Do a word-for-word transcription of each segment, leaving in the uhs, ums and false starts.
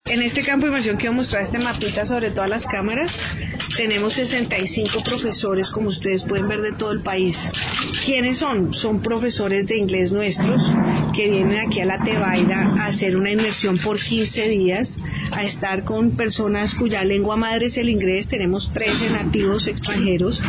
En este campo de inmersión quiero mostrar este mapita sobre todas las cámaras. Tenemos sesenta y cinco profesores, como ustedes pueden ver, de todo el país. ¿Quiénes son? Son profesores de inglés nuestros que vienen aquí a la Tebaida a hacer una inmersión por quince días, a estar con personas cuya lengua madre es el inglés. Tenemos trece nativos extranjeros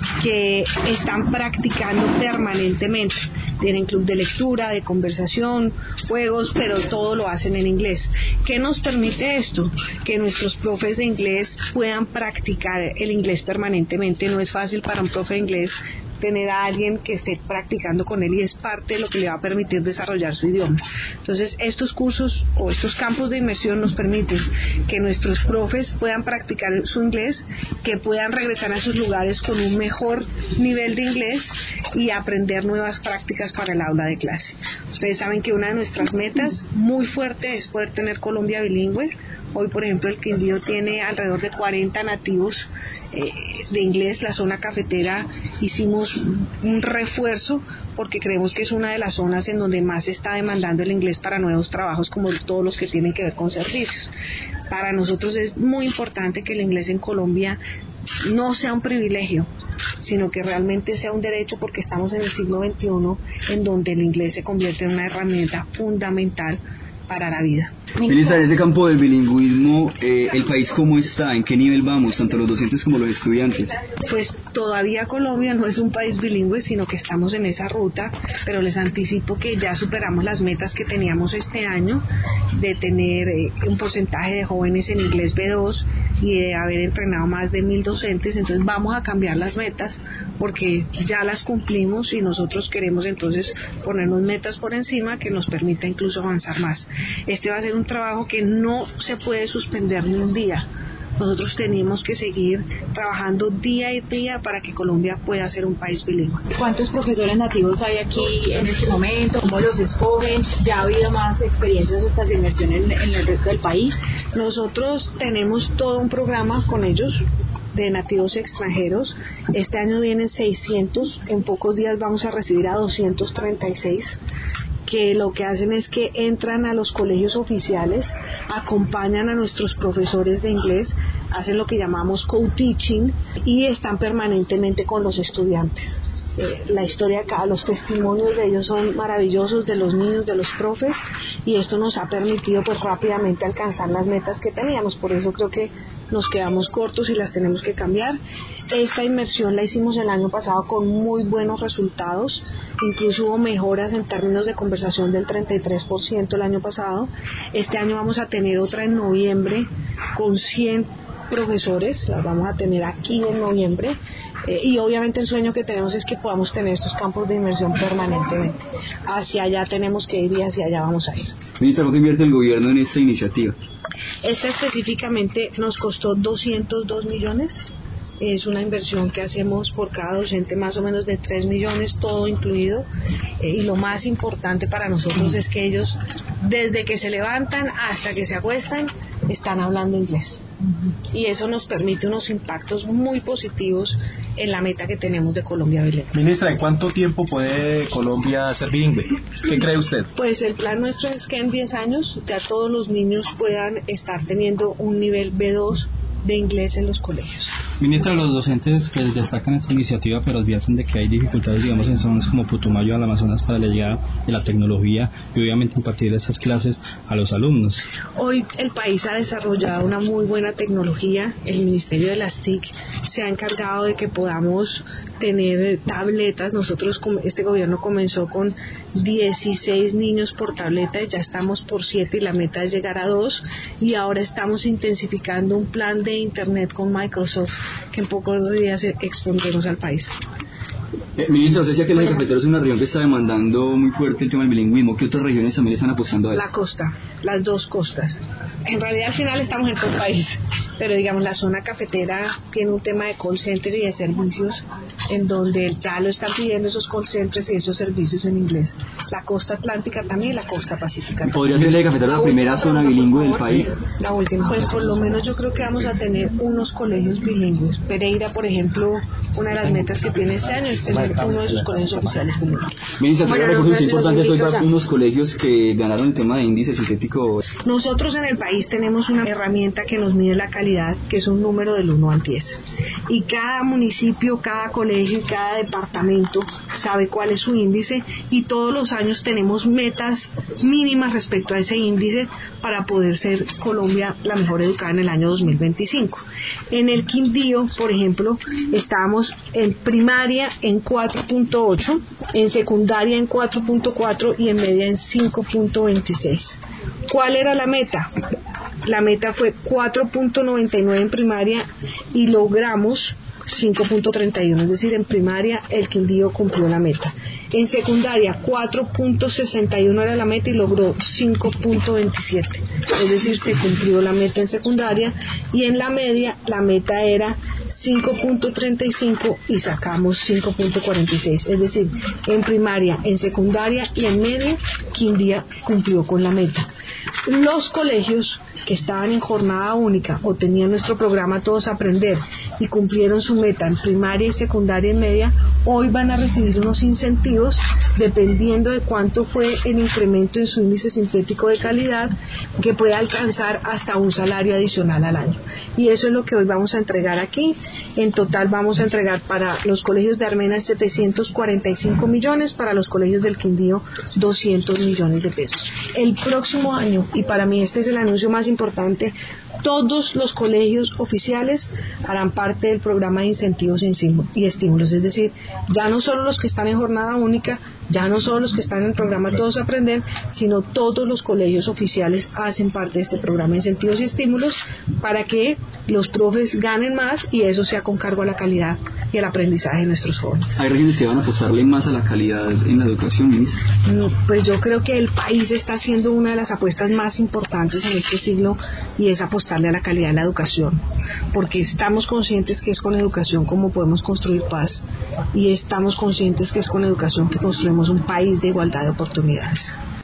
que están practicando permanentemente. Tienen club de lectura, de conversación, juegos, pero todo lo hacen en inglés. ¿Qué nos permite esto? Que nuestros profes de inglés puedan practicar el inglés permanentemente. No es fácil para un profe de inglés tener a alguien que esté practicando con él, y es parte de lo que le va a permitir desarrollar su idioma. Entonces, estos cursos o estos campos de inmersión nos permiten que nuestros profes puedan practicar su inglés, que puedan regresar a sus lugares con un mejor nivel de inglés y aprender nuevas prácticas para el aula de clase. Ustedes saben que una de nuestras metas muy fuerte es poder tener Colombia bilingüe. Hoy, por ejemplo, el Quindío tiene alrededor de cuarenta nativos eh, de inglés. La zona cafetera hicimos un refuerzo porque creemos que es una de las zonas en donde más se está demandando el inglés para nuevos trabajos, como todos los que tienen que ver con servicios. Para nosotros es muy importante que el inglés en Colombia no sea un privilegio, sino que realmente sea un derecho, porque estamos en el siglo veintiuno, en donde el inglés se convierte en una herramienta fundamental para la vida. Ministra, en ese campo del bilingüismo, eh, ¿el país cómo está? ¿En qué nivel vamos, tanto los docentes como los estudiantes? Pues todavía Colombia no es un país bilingüe, sino que estamos en esa ruta, pero les anticipo que ya superamos las metas que teníamos este año de tener eh, un porcentaje de jóvenes en inglés B dos y de haber entrenado más de mil docentes. Entonces vamos a cambiar las metas porque ya las cumplimos y nosotros queremos entonces ponernos metas por encima que nos permita incluso avanzar más. Este va a ser un trabajo que no se puede suspender ni un día. Nosotros tenemos que seguir trabajando día y día para que Colombia pueda ser un país bilingüe. ¿Cuántos profesores nativos hay aquí en este momento? ¿Cómo los escogen? ¿Ya ha habido más experiencias de esta inmersión en, en el resto del país? Nosotros tenemos todo un programa con ellos de nativos extranjeros. Este año vienen seiscientos, en pocos días vamos a recibir a doscientos treinta y seis, que lo que hacen es que entran a los colegios oficiales, acompañan a nuestros profesores de inglés, hacen lo que llamamos co-teaching y están permanentemente con los estudiantes. Eh, la historia acá, los testimonios de ellos son maravillosos, de los niños, de los profes, y esto nos ha permitido pues rápidamente alcanzar las metas que teníamos. Por eso creo que nos quedamos cortos y las tenemos que cambiar. Esta inmersión la hicimos el año pasado con muy buenos resultados, incluso hubo mejoras en términos de conversación del treinta y tres por ciento el año pasado. Este año vamos a tener otra en noviembre con cien profesores, las vamos a tener aquí en noviembre. Eh, y obviamente el sueño que tenemos es que podamos tener estos campos de inmersión permanentemente. Hacia allá tenemos que ir y hacia allá vamos a ir. Ministra, ¿cuánto invierte el gobierno en esta iniciativa? Esta específicamente nos costó doscientos dos millones. Es una inversión que hacemos por cada docente más o menos de tres millones, todo incluido. Eh, y lo más importante para nosotros es que ellos, desde que se levantan hasta que se acuestan, están hablando inglés. Y eso nos permite unos impactos muy positivos en la meta que tenemos de Colombia bilingüe. Ministra, ¿en cuánto tiempo puede Colombia ser bilingüe? ¿Qué cree usted? Pues el plan nuestro es que en diez años ya todos los niños puedan estar teniendo un nivel B dos de inglés en los colegios. Ministra, los docentes pues, destacan esta iniciativa, pero advierten de que hay dificultades, digamos, en zonas como Putumayo, al Amazonas, para la llegada de la tecnología y obviamente impartir estas clases a los alumnos. Hoy el país ha desarrollado una muy buena tecnología. El Ministerio de las T I C se ha encargado de que podamos tener tabletas. Nosotros, este gobierno comenzó con dieciséis niños por tableta y ya estamos por siete y la meta es llegar a dos, y ahora estamos intensificando un plan de internet con Microsoft que en pocos días expondremos al país. Eh, ministra, usted decía que la cafetera es una región que está demandando muy fuerte el tema del bilingüismo. ¿Qué otras regiones también están apostando a eso? La costa, las dos costas. En realidad al final estamos en todo el país. pero digamos la zona cafetera tiene un tema de call center y de servicios en donde ya lo están pidiendo esos call centers y esos servicios en inglés. La costa atlántica también, la costa pacífica también. ¿Podría ser de cafetera la primera zona bilingüe del país? La última, pues por lo menos yo creo que vamos a tener unos colegios bilingües. Pereira, por ejemplo, una de las metas que tiene este año es tener uno de sus colegios oficiales bilingües. Ministra, bueno, recursos importantes hoy para unos colegios que ganaron el tema de índice sintético. Nosotros en el país tenemos una herramienta que nos mide la calidad, que es un número del uno al diez. Y cada municipio, cada colegio y cada departamento sabe cuál es su índice y todos los años tenemos metas mínimas respecto a ese índice para poder ser Colombia la mejor educada en el año dos mil veinticinco. En el Quindío, por ejemplo, estábamos en primaria en cuatro punto ocho, en secundaria en cuatro punto cuatro y en media en cinco punto veintiséis. ¿Cuál era la meta? La meta fue cuatro punto noventa y nueve en primaria y logramos cinco punto treinta y uno, es decir, en primaria el Quindío cumplió la meta. En secundaria cuatro punto sesenta y uno era la meta y logró cinco punto veintisiete, es decir, se cumplió la meta en secundaria, y en la media la meta era cinco punto treinta y cinco y sacamos cinco punto cuarenta y seis, es decir, en primaria, en secundaria y en media Quindío cumplió con la meta. Los colegios que estaban en jornada única o tenían nuestro programa Todos Aprender y cumplieron su meta en primaria y secundaria y media, hoy van a recibir unos incentivos dependiendo de cuánto fue el incremento en su índice sintético de calidad, que puede alcanzar hasta un salario adicional al año. Y eso es lo que hoy vamos a entregar aquí. En total vamos a entregar para los colegios de Armenia setecientos cuarenta y cinco millones, para los colegios del Quindío doscientos millones de pesos. El próximo año, y para mí este es el anuncio más importante, todos los colegios oficiales harán parte del programa de incentivos y estímulos, es decir, ya no solo los que están en jornada única, ya no solo los que están en el programa Todos Aprender, sino todos los colegios oficiales hacen parte de este programa de incentivos y estímulos para que los profes ganen más y eso sea con cargo a la calidad y al aprendizaje de nuestros jóvenes. ¿Hay regiones que van a apostarle más a la calidad en la educación, ministra? Pues yo creo que el país está haciendo una de las apuestas más importantes en este siglo y es apostarle a la calidad de la educación, porque estamos conscientes que es con educación como podemos construir paz y estamos conscientes que es con educación que construimos un país de igualdad de oportunidades.